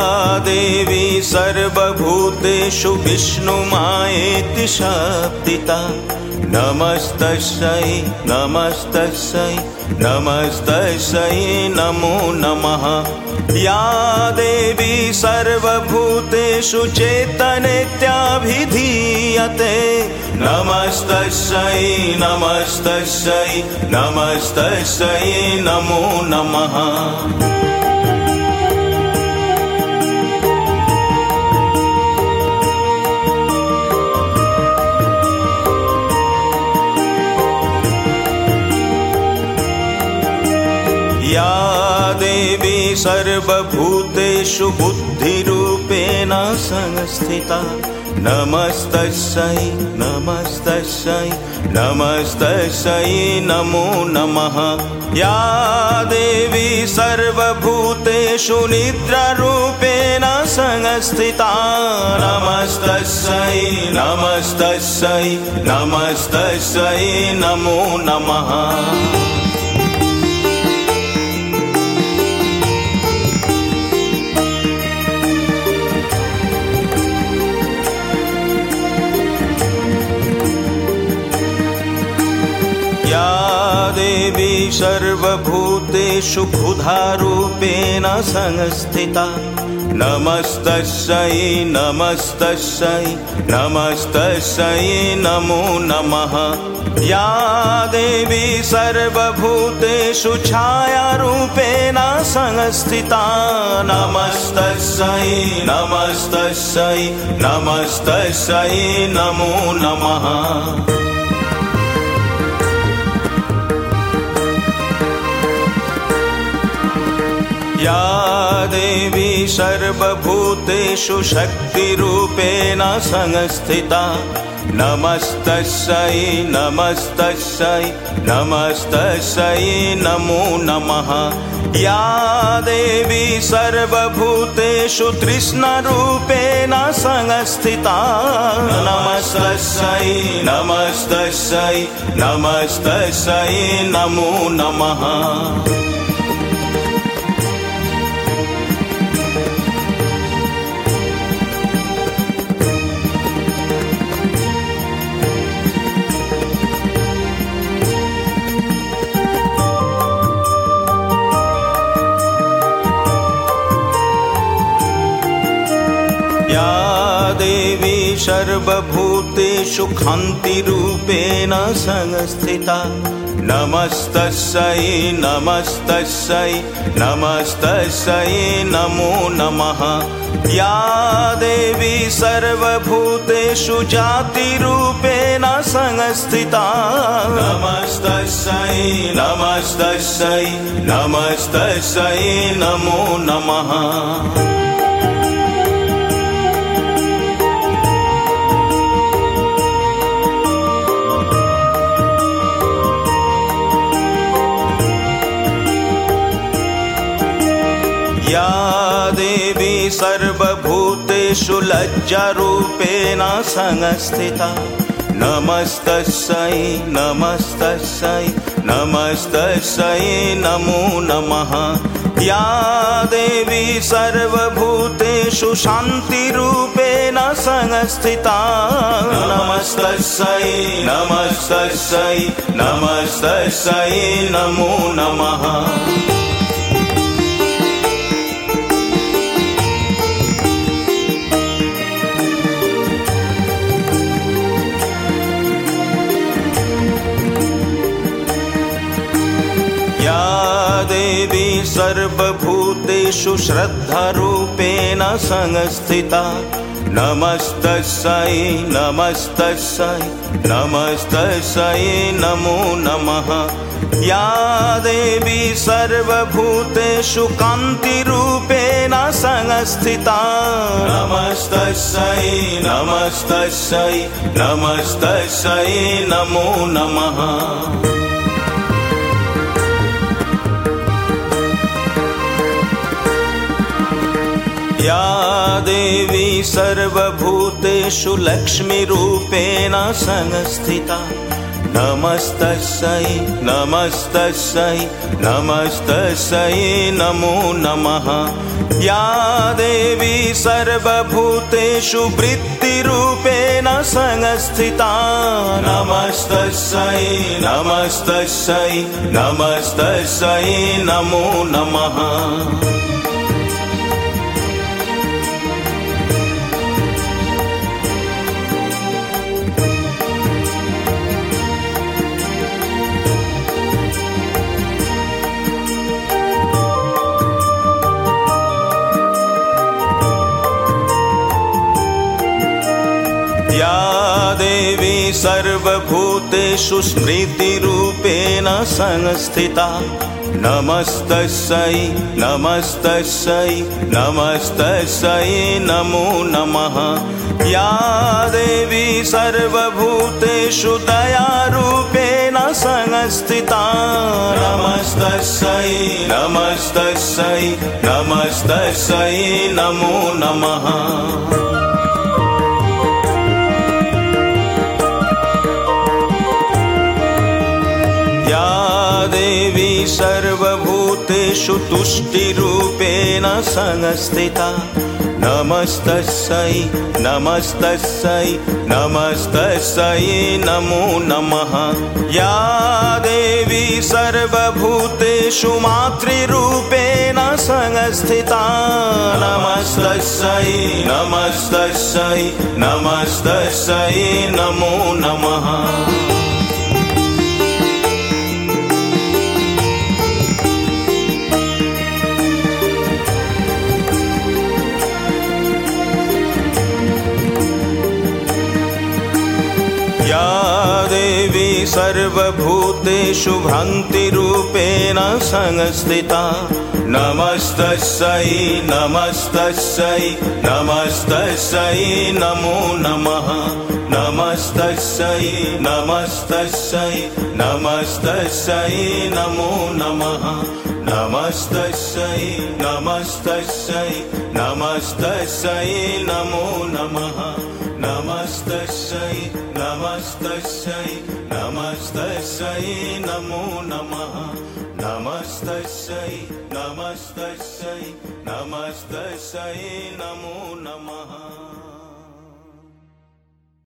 देवी सर्वभूतेषु विष्णुमायेति शब्दिता नमस्तस्यै नमस्तस्यै नमस्तस्यै नमो नमः। या देवी सर्वभूतेषु चेतनेत्याभिधीयते नमस्तस्यै नमस्तस्यै नमस्तस्यै नमो नमः। या देवी सर्वभूतेषु बुद्धिरूपेण संस्थिता नमस्तस्यै नमस्तस्यै नमस्तस्यै नमो नमः। या देवी सर्वभूतेषु निद्रारूपेण संस्थिता नमस्तस्यै नमस्तस्यै नमस्तस्यै नमो नमः। या देवी सर्वभूतेषु क्षुधारूपेण संस्थिता नमस्तस्यै नमस्तस्यै नमस्तस्यै नमो नमः। या देवी सर्वभूतेषु छायारूपेण संस्थिता नमस्तस्यै नमस्तस्यै नमस्तस्यै नमो नमः। या देवी सर्वभूतेषु शक्तिरूपेण संस्थिता नमस्तस्यै नमस्तस्यै नमस्तस्यै नमो नमः। या देवी सर्वभूतेषु तृष्णारूपेण संस्थिता नमस्तस्यै नमस्तस्यै नमस्तस्यै नमो नमः। या देवी सर्वभूतेषु कान्तिरूपेण संस्थिता नमस्तस्यै नमस्तस्यै नमस्तस्यै नमो नमः। या देवी सर्वभूतेषु जातिरूपेण संस्थिता नमस्तस्यै नमस्तस्यै नमस्तस्यै नमो नमः। या देवी सर्वभूतेषु लज्जारूपेण संस्थिता नमस्तस्यै नमस्तस्यै नमस्तस्यै नमो नमः। या देवी सर्वभूतेषु शान्तिरूपेण संस्थिता नमस्तस्यै नमस्तस्यै नमस्तस्यै नमो नमः। या देवी सर्वभूतेषु श्रद्धारूपेण संस्थिता नमस्तस्यै नमस्तस्यै नमस्तस्यै नमो नमः। या देवी सर्वभूतेषु कान्तिरूपेण संस्थिता नमस्तस्यै नमस्तस्यै नमस्तस्यै नमो नमः। या देवी सर्वभूतेषु लक्ष्मीरूपेण संस्थिता नमस्तस्यै नमस्तस्यै नमस्तस्यै नमो नमः। या देवी सर्वभूतेषु वृत्तिरूपेण संस्थिता नमस्तस्यै नमस्तस्यै नमस्तस्यै नमो नमः। या देवी सर्वभूतेषु स्मृतिरूपेण संस्थिता नमस्तस्यै नमस्तस्यै नमस्तस्यै नमो नमः। या देवी सर्वभूतेषु दयारूपेण संस्थिता नमस्तस्यै नमस्तस्यै नमस्तस्यै नमो नमः। देवी सर्वभूतेषु तुष्टिरूपेण संस्थिता नमस्तस्यै नमस्तस्यै नमस्तस्यै नमो नमः। या देवी सर्वभूतेषु मातृरूपेण संस्थिता नमस्तस्यै नमस्तस्यै नमस्तस्यै नमो नमः। या देवी सर्वभूतेषु भ्रान्तिरूपेण संस्थिता नमस्तस्यै नमस्तस्यै नमस्तस्यै नमो नमः। नमस्तस्यै नमस्तस्यै नमस्तस्यै नमो नमः। नमस्तस्यै नमस्तस्यै नमस्तस्यै नमो नमः। नमस्तस्यै नमस्तस्यै नमस्तस्यै नमो नमः। नमस्तस्यै नमस्तस्यै नमस्तस्यै नमो नमः।